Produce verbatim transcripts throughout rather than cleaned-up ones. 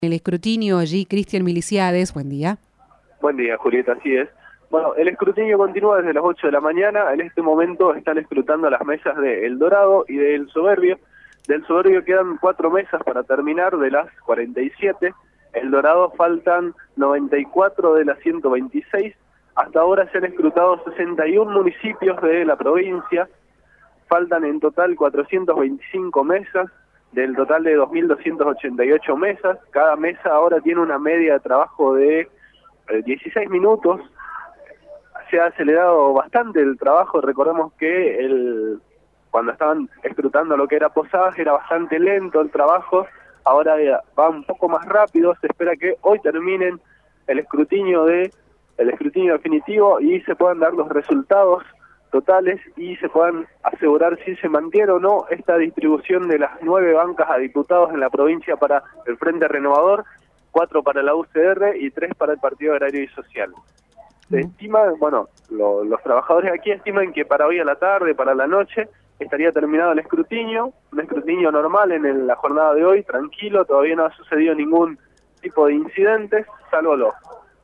El escrutinio allí, Cristian Miliciades, buen día. Buen día, Julieta, así es. Bueno, el escrutinio continúa desde las ocho de la mañana. En este momento están escrutando las mesas de El Dorado y del Soberbio. Del Soberbio quedan cuatro mesas para terminar de las cuarenta y siete. El Dorado faltan noventa y cuatro de las ciento veintiséis. Hasta ahora se han escrutado sesenta y uno municipios de la provincia. Faltan en total cuatrocientas veinticinco mesas, del total de dos mil doscientas ochenta y ocho mesas. Cada mesa ahora tiene una media de trabajo de eh, dieciséis minutos. Se ha acelerado bastante el trabajo. Recordemos que el, cuando estaban escrutando lo que era Posadas era bastante lento el trabajo. Ahora va un poco más rápido. Se espera que hoy terminen el escrutinio de el escrutinio definitivo y se puedan dar los resultados totales y se puedan asegurar si se mantiene o no esta distribución de las nueve bancas a diputados en la provincia para el Frente Renovador, cuatro para la U C R y tres para el Partido Agrario y Social. Se estima, bueno, lo, los trabajadores aquí estiman que para hoy a la tarde, para la noche, estaría terminado el escrutinio, un escrutinio normal en el, la jornada de hoy, tranquilo, todavía no ha sucedido ningún tipo de incidentes, salvo los,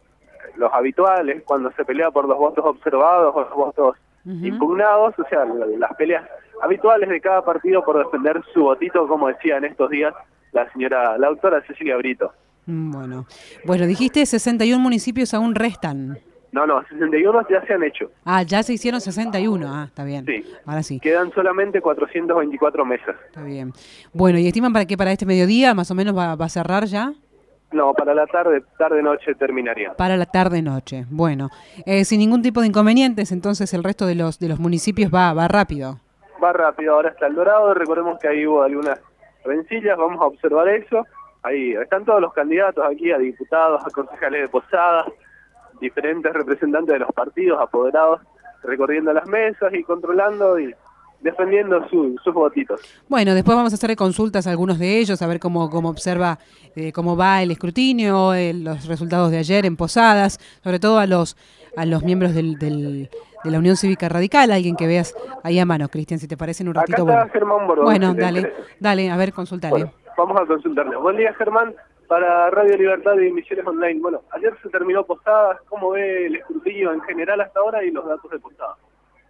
los habituales, cuando se pelea por los votos observados o los votos Uh-huh. impugnados, o sea, las peleas habituales de cada partido por defender su votito, como decía en estos días la señora, la doctora Cecilia Brito. Bueno, bueno, dijiste sesenta y uno municipios aún restan. No, no, sesenta y uno ya se han hecho. Ah, ya se hicieron sesenta y uno, ah, está bien. Sí, ahora sí. Quedan solamente cuatrocientas veinticuatro mesas. Está bien. Bueno, ¿y estiman para que para este mediodía más o menos va, va a cerrar ya? No, para la tarde, tarde-noche terminaría. Para la tarde-noche, bueno. Eh, sin ningún tipo de inconvenientes, entonces el resto de los de los municipios va va rápido. Va rápido, ahora está El Dorado, recordemos que ahí hubo algunas rencillas, vamos a observar eso. Ahí están todos los candidatos aquí, a diputados, a concejales de Posadas, diferentes representantes de los partidos, apoderados, recorriendo las mesas y controlando y defendiendo su, sus votitos. Bueno, después vamos a hacer consultas a algunos de ellos, a ver cómo, cómo observa, eh, cómo va el escrutinio, eh, los resultados de ayer en Posadas, sobre todo a los a los miembros del, del, de la Unión Cívica Radical, alguien que veas ahí a mano, Cristian, si te parece en un ratito. Acá está bueno. Germán Bordón. Bueno, si dale, dale, a ver, consultale. Bueno, vamos a consultarle. Buen día, Germán, para Radio Libertad y Emisiones Online. Bueno, ayer se terminó Posadas, ¿cómo ve el escrutinio en general hasta ahora y los datos de Posadas?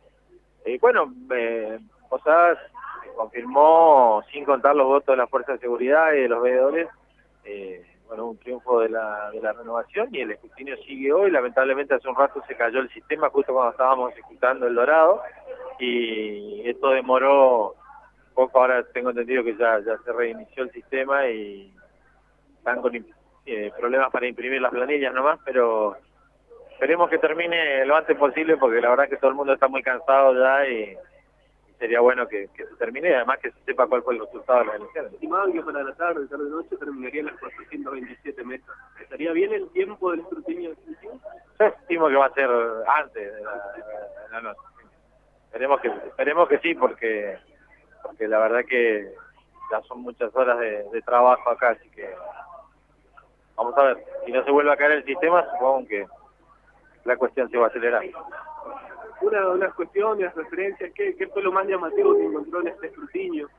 Eh, bueno, eh, Posadas confirmó, sin contar los votos de la Fuerza de Seguridad y de los veedores, eh, bueno, un triunfo de la, de la renovación, y el escrutinio sigue hoy. Lamentablemente hace un rato se cayó el sistema justo cuando estábamos ejecutando El Dorado, y esto demoró un poco. Ahora tengo entendido que ya, ya se reinició el sistema y están con eh, problemas para imprimir las planillas nomás, pero esperemos que termine lo antes posible, porque la verdad es que todo el mundo está muy cansado ya y, y sería bueno que, que se termine, y además que se sepa cuál fue el resultado de las elecciones. Estimaban que para la tarde, tarde-noche, terminarían las cuatrocientas veintisiete mesas. ¿Estaría bien el tiempo del escrutinio definitivo? Yo estimo que va a ser antes de la, de la noche. Esperemos que, esperemos que sí, porque, porque la verdad que ya son muchas horas de, de trabajo acá, así que vamos a ver. Si no se vuelve a caer el sistema, supongo que la cuestión se va a acelerar. Una de las cuestiones, referencias, ¿qué, ¿qué fue lo más llamativo que encontró en este escrutinio?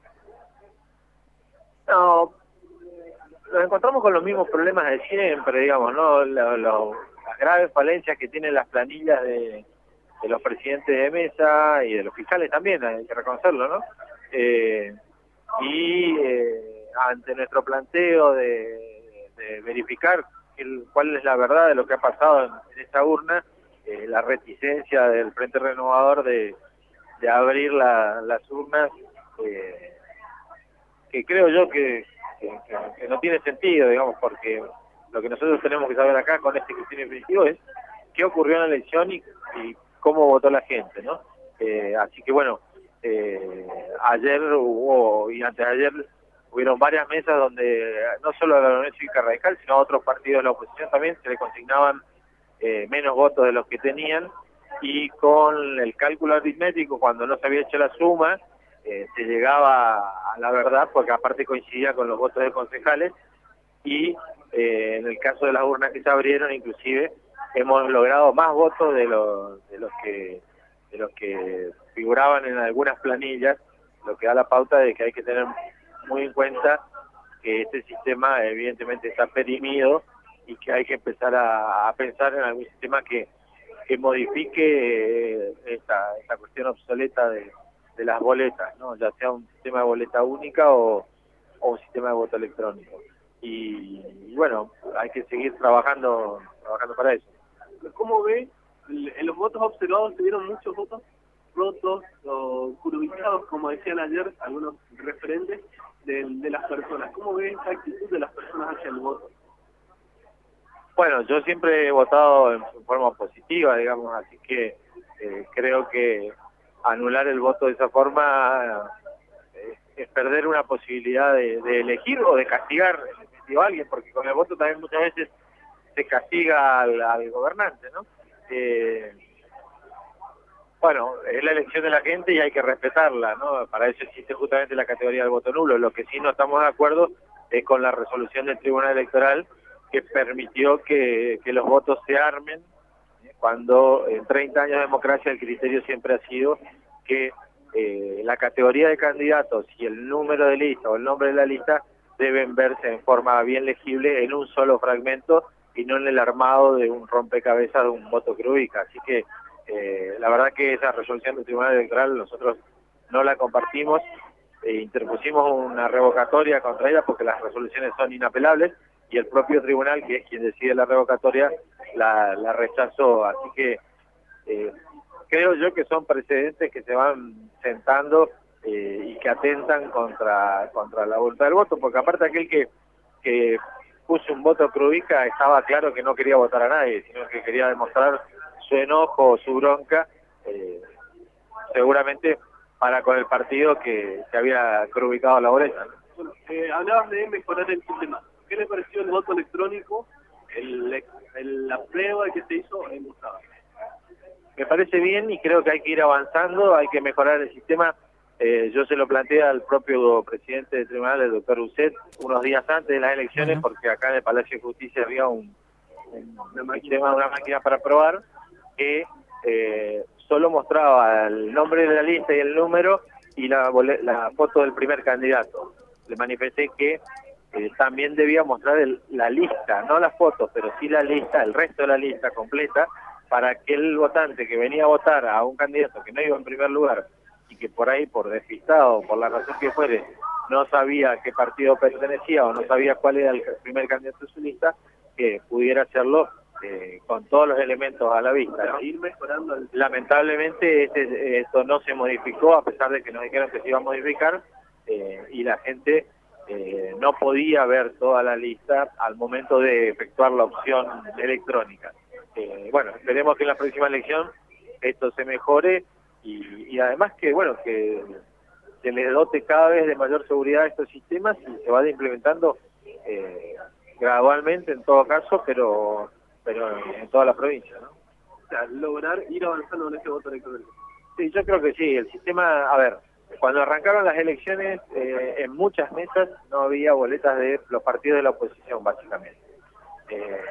No, nos encontramos con los mismos problemas de siempre, digamos, ¿no? Lo, lo, las graves falencias que tienen las planillas de, de los presidentes de mesa y de los fiscales también, hay que reconocerlo, ¿no? Eh, y eh, ante nuestro planteo de, de verificar el, cuál es la verdad de lo que ha pasado en, en esta urna, eh, la reticencia del Frente Renovador de, de abrir la, las urnas, eh, que creo yo que, que, que, que no tiene sentido, digamos, porque lo que nosotros tenemos que saber acá con este escrutinio definitivo es qué ocurrió en la elección y, y cómo votó la gente, ¿no? Eh, así que bueno, eh, ayer hubo, y antes de ayer hubieron varias mesas donde no solo a la Unión Cívica Radical, sino a otros partidos de la oposición también se le consignaban eh, menos votos de los que tenían, y con el cálculo aritmético, cuando no se había hecho la suma, eh, se llegaba a la verdad, porque aparte coincidía con los votos de concejales, y eh, en el caso de las urnas que se abrieron, inclusive hemos logrado más votos de los de los que de los que figuraban en algunas planillas, lo que da la pauta de que hay que tener muy en cuenta que este sistema evidentemente está perimido y que hay que empezar a, a pensar en algún sistema que, que modifique eh, esta, esta cuestión obsoleta de, de las boletas, ¿no? Ya sea un sistema de boleta única o, o un sistema de voto electrónico. Y, y bueno, hay que seguir trabajando, trabajando para eso. ¿Cómo ve? En los votos observados se dieron muchos votos rotos o curvizados, como decían ayer algunos referentes de, de las personas. ¿Cómo ve esa actitud de las personas hacia el voto? Bueno, yo siempre he votado en forma positiva, digamos, así que eh, creo que anular el voto de esa forma eh, es perder una posibilidad de, de elegir o de castigar a alguien, porque con el voto también muchas veces se castiga al, al gobernante, ¿no? Eh, bueno, es la elección de la gente y hay que respetarla, ¿no? Para eso existe justamente la categoría del voto nulo. Lo que sí no estamos de acuerdo es con la resolución del Tribunal Electoral que permitió que, que los votos se armen, ¿eh? Cuando en treinta años de democracia el criterio siempre ha sido que eh, la categoría de candidatos y el número de lista o el nombre de la lista deben verse en forma bien legible en un solo fragmento y no en el armado de un rompecabezas de un voto que ubica. Así que eh, la verdad que esa resolución del Tribunal Electoral nosotros no la compartimos, e interpusimos una revocatoria contra ella porque las resoluciones son inapelables y el propio tribunal, que es quien decide la revocatoria, la, la rechazó. Así que eh, creo yo que son precedentes que se van sentando eh, y que atentan contra contra la voluntad del voto, porque aparte aquel que, que puso un voto que ubica estaba claro que no quería votar a nadie, sino que quería demostrar su enojo o su bronca, eh, seguramente para con el partido que, que había ubicado la boleta, ¿no? Bueno, eh, hablabas de mejorar el sistema. ¿Qué le pareció el voto electrónico, el, el, la prueba que se hizo en Usada? Me parece bien y creo que hay que ir avanzando, hay que mejorar el sistema. Eh, yo se lo planteé al propio presidente del tribunal, el doctor Uset, unos días antes de las elecciones, uh-huh. porque acá en el Palacio de Justicia había un, un una, máquina, una máquina para probar que eh, solo mostraba el nombre de la lista y el número y la, la foto del primer candidato. Le manifesté que eh, también debía mostrar el, la lista, no las fotos, pero sí la lista, el resto de la lista completa, para que el votante que venía a votar a un candidato que no iba en primer lugar y que por ahí, por despistado, por la razón que fuere, no sabía a qué partido pertenecía o no sabía cuál era el primer candidato de su lista, que pudiera hacerlo eh, con todos los elementos a la vista, ¿no? Ir mejorando el... Lamentablemente este, esto no se modificó, a pesar de que nos dijeron que se iba a modificar, eh, y la gente eh, no podía ver toda la lista al momento de efectuar la opción electrónica. Eh, bueno, esperemos que en la próxima elección esto se mejore y, y además que, bueno, que se les dote cada vez de mayor seguridad a estos sistemas y se vaya implementando eh, gradualmente en todo caso, pero pero en toda la provincia, ¿no? O sea, lograr ir avanzando en este voto electrónico. Sí, yo creo que sí, el sistema, a ver, cuando arrancaron las elecciones, eh, en muchas mesas no había boletas de los partidos de la oposición, básicamente. Eh,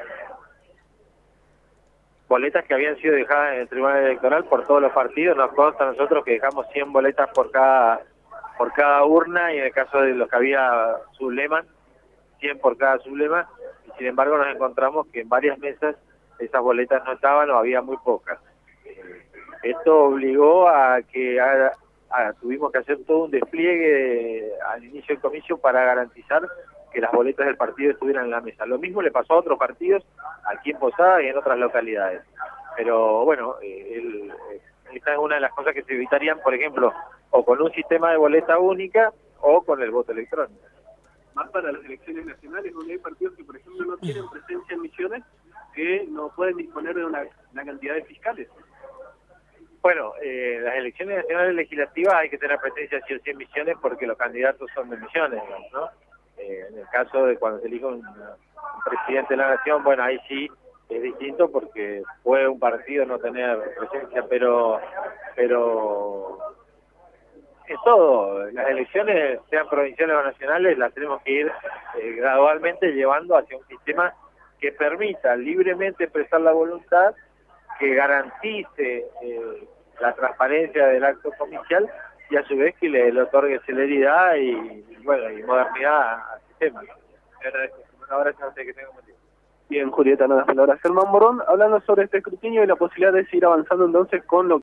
boletas que habían sido dejadas en el Tribunal Electoral por todos los partidos, nos consta a nosotros que dejamos cien boletas por cada por cada urna, y en el caso de los que había sublemas, cien por cada sublema, y sin embargo nos encontramos que en varias mesas esas boletas no estaban o había muy pocas. Eh, esto obligó a que a, a, tuvimos que hacer todo un despliegue de, al inicio del comicio para garantizar que las boletas del partido estuvieran en la mesa. Lo mismo le pasó a otros partidos, aquí en Posada y en otras localidades. Pero bueno, eh, el, esta es una de las cosas que se evitarían, por ejemplo, o con un sistema de boleta única o con el voto electrónico. Más para las elecciones nacionales, donde hay partidos que, por ejemplo, no tienen presencia en Misiones, que no pueden disponer de una, una cantidad de fiscales. Bueno, eh, las elecciones nacionales legislativas hay que tener presencia sí o sí en Misiones porque los candidatos son de Misiones, ¿no? Eh, en el caso de cuando se elige un, un presidente de la nación, bueno, ahí sí es distinto porque puede un partido no tener presencia, pero pero es todo. Las elecciones, sean provinciales o nacionales, las tenemos que ir eh, gradualmente llevando hacia un sistema que permita libremente expresar la voluntad, que garantice eh, la transparencia del acto comicial y a su vez que le, le otorgue celeridad y, y bueno y modernidad tema. Un abrazo a usted, que tenga un buen día. Bien, Julieta, no las palabras. Germán Morón, hablando sobre este escrutinio y la posibilidad de seguir avanzando entonces con lo